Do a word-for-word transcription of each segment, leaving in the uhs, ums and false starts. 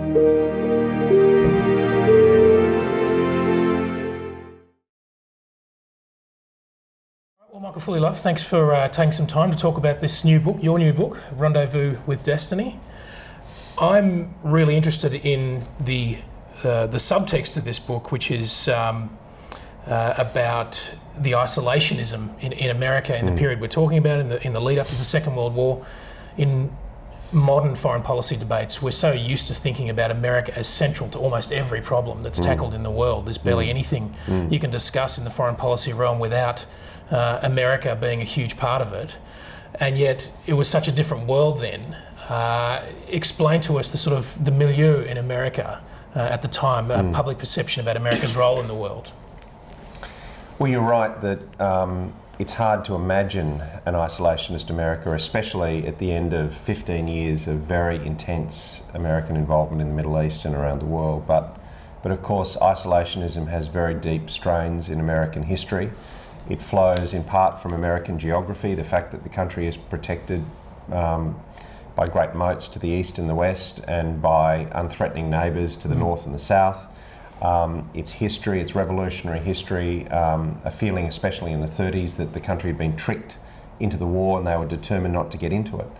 Well, Michael Fullilove, thanks for uh, taking some time to talk about this new book, your new book, Rendezvous with Destiny. I'm really interested in the uh, the subtext of this book, which is um, uh, about the isolationism in, in America in mm. the period we're talking about, in the in the lead up to the Second World War. In modern foreign policy debates, we're so used to thinking about America as central to almost every problem that's mm. tackled in the world. There's barely mm. anything mm. you can discuss in the foreign policy realm without uh, America being a huge part of it. And yet it was such a different world then. Uh, explain to us the sort of the milieu in America uh, at the time, uh, mm. public perception about America's role in the world. Well, you're right that um, it's hard to imagine an isolationist America, especially at the end of fifteen years of very intense American involvement in the Middle East and around the world. But, but of course, isolationism has very deep strains in American history. It flows in part from American geography, the fact that the country is protected um, by great moats to the east and the west, and by unthreatening neighbours to the mm. north and the south. Um, its history, its revolutionary history, um, a feeling especially in the thirties that the country had been tricked into the war and they were determined not to get into it.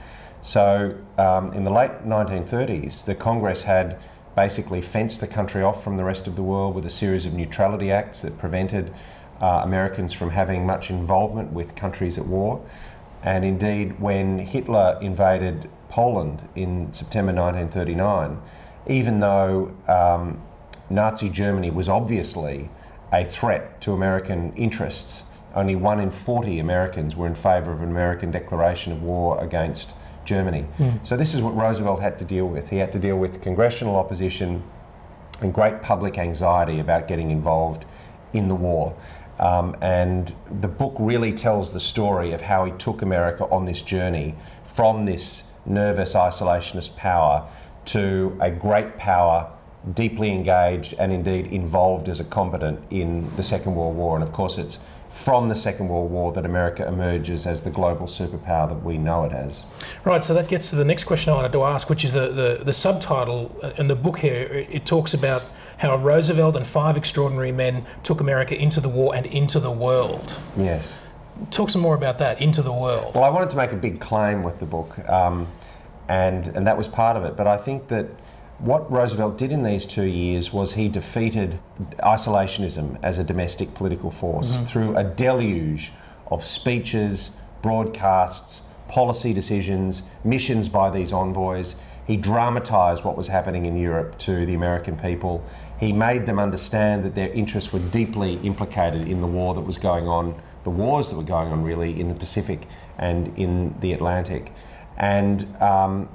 So um, in the late nineteen thirties, the Congress had basically fenced the country off from the rest of the world with a series of neutrality acts that prevented uh, Americans from having much involvement with countries at war. And indeed, when Hitler invaded Poland in September nineteen thirty-nine, even though um, Nazi Germany was obviously a threat to American interests, only one in forty Americans were in favour of an American declaration of war against Germany. Mm. So this is what Roosevelt had to deal with. He had to deal with congressional opposition and great public anxiety about getting involved in the war. Um, and the book really tells the story of how he took America on this journey from this nervous isolationist power to a great power, deeply engaged and indeed involved as a combatant in the Second World War. And of course it's from the Second World War that America emerges as the global superpower that we know it as. Right, so that gets to the next question I wanted to ask, which is the, the, the subtitle in the book here. It talks about how Roosevelt and five extraordinary men took America into the war and into the world. Yes. Talk some more about that, into the world. Well, I wanted to make a big claim with the book, um, and, and that was part of it. But I think that what Roosevelt did in these two years was he defeated isolationism as a domestic political force mm-hmm. through a deluge of speeches, broadcasts, policy decisions, missions by these envoys. He dramatised what was happening in Europe to the American people. He made them understand that their interests were deeply implicated in the war that was going on, the wars that were going on really in the Pacific and in the Atlantic. And um,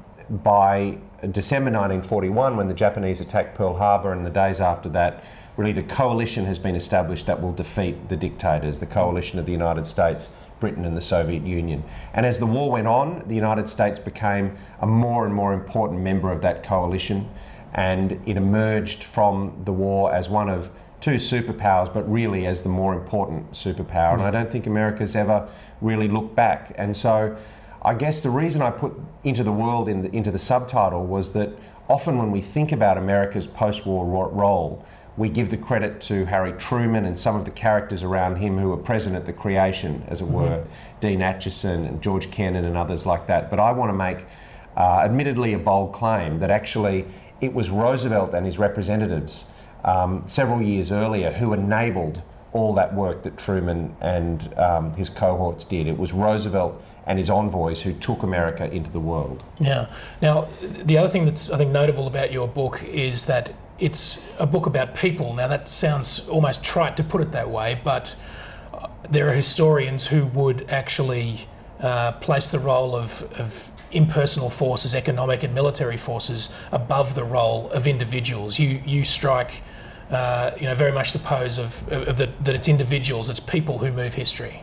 by December nineteen forty-one, when the Japanese attacked Pearl Harbor and the days after that, really the coalition has been established that will defeat the dictators, the coalition of the United States, Britain and the Soviet Union. And as the war went on, the United States became a more and more important member of that coalition, and it emerged from the war as one of two superpowers, but really as the more important superpower. And I don't think America's ever really looked back. And so I guess the reason I put into the world in the, into the subtitle was that often when we think about America's post-war ro- role, we give the credit to Harry Truman and some of the characters around him who were present at the creation, as it mm-hmm. were, Dean Acheson and George Kennan and others like that. But I want to make, uh, admittedly, a bold claim that actually it was Roosevelt and his representatives um, several years earlier who enabled all that work that Truman and um, his cohorts did. It was Roosevelt and his envoys who took America into the world. Yeah. Now, the other thing that's, I think, notable about your book is that it's a book about people. Now, that sounds almost trite to put it that way, but uh, there are historians who would actually uh, place the role of, of impersonal forces, economic and military forces, above the role of individuals. You you strike, uh, you know, very much the pose of, of the, that it's individuals, it's people who move history.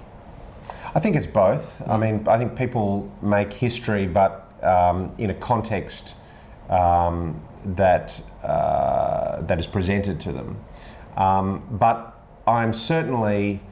I think it's both. I mean, I think people make history, but um, in a context um, that uh, that is presented to them. Um, but I'm certainly,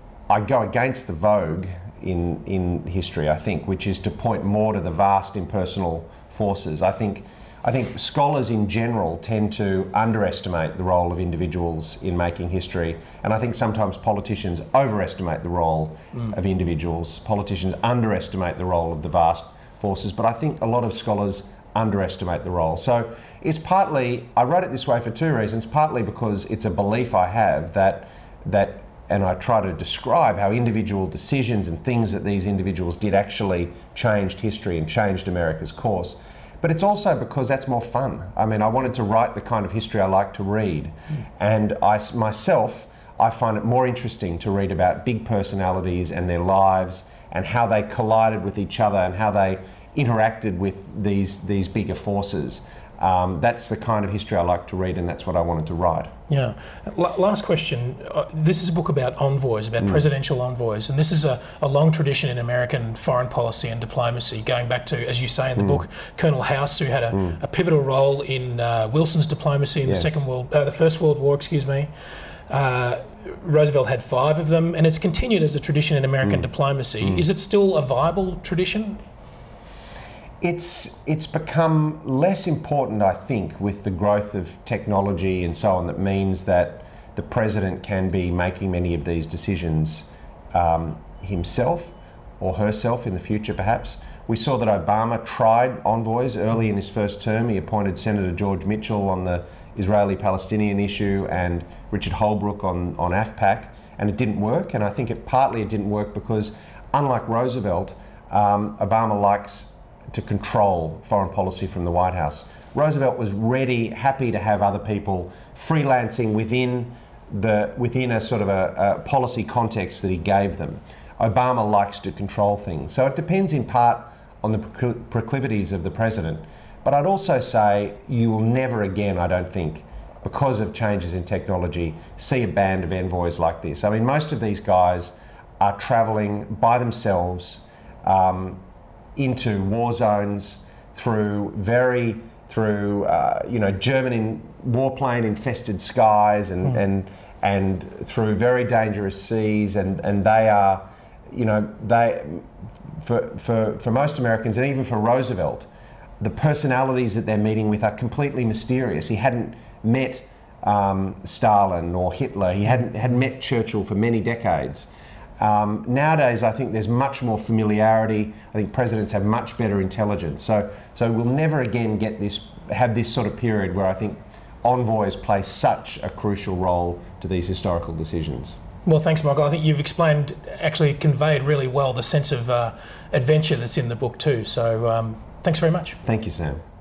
I go against the vogue in in history, I think, which is to point more to the vast impersonal forces. I think I think scholars in general tend to underestimate the role of individuals in making history, and I think sometimes politicians overestimate the role mm. of individuals. Politicians underestimate the role of the vast forces, but I think a lot of scholars underestimate the role. So it's partly, I wrote it this way for two reasons, partly because it's a belief I have that, that and I try to describe how individual decisions and things that these individuals did actually changed history and changed America's course. But it's also because that's more fun. I mean, I wanted to write the kind of history I like to read. Mm. And I, myself, I find it more interesting to read about big personalities and their lives and how they collided with each other and how they interacted with these, these bigger forces. Um, that's the kind of history I like to read, and that's what I wanted to write. Yeah. L- last question. Uh, this is a book about envoys, about mm. presidential envoys, and this is a, a long tradition in American foreign policy and diplomacy, going back to, as you say in the mm. book, Colonel House, who had a, mm. a pivotal role in uh, Wilson's diplomacy in yes. the Second World, uh, the First World War, excuse me. Uh, Roosevelt had five of them, and it's continued as a tradition in American mm. diplomacy. Mm. Is it still a viable tradition? It's it's become less important, I think, with the growth of technology and so on. That means that the president can be making many of these decisions um, himself or herself in the future, perhaps. We saw that Obama tried envoys early in his first term. He appointed Senator George Mitchell on the Israeli-Palestinian issue and Richard Holbrooke on, on AFPAC, and it didn't work. And I think it partly it didn't work because, unlike Roosevelt, um, Obama likes to control foreign policy from the White House. Roosevelt was ready, happy to have other people freelancing within the within a sort of a, a policy context that he gave them. Obama likes to control things. So it depends in part on the proclivities of the president. But I'd also say you will never again, I don't think, because of changes in technology, see a band of envoys like this. I mean, most of these guys are travelling by themselves um, into war zones through very, through uh, you know, German in, warplane infested skies and, mm. and and through very dangerous seas, and, and they are, you know, they, for, for, for most Americans and even for Roosevelt, the personalities that they're meeting with are completely mysterious. He hadn't met um, Stalin or Hitler. He hadn't, hadn't met Churchill for many decades. Um, nowadays, I think there's much more familiarity. I think presidents have much better intelligence. So, so we'll never again get this, have this sort of period where I think envoys play such a crucial role to these historical decisions. Well, thanks, Michael. I think you've explained, actually conveyed really well the sense of uh, adventure that's in the book too. So, um, thanks very much. Thank you, Sam.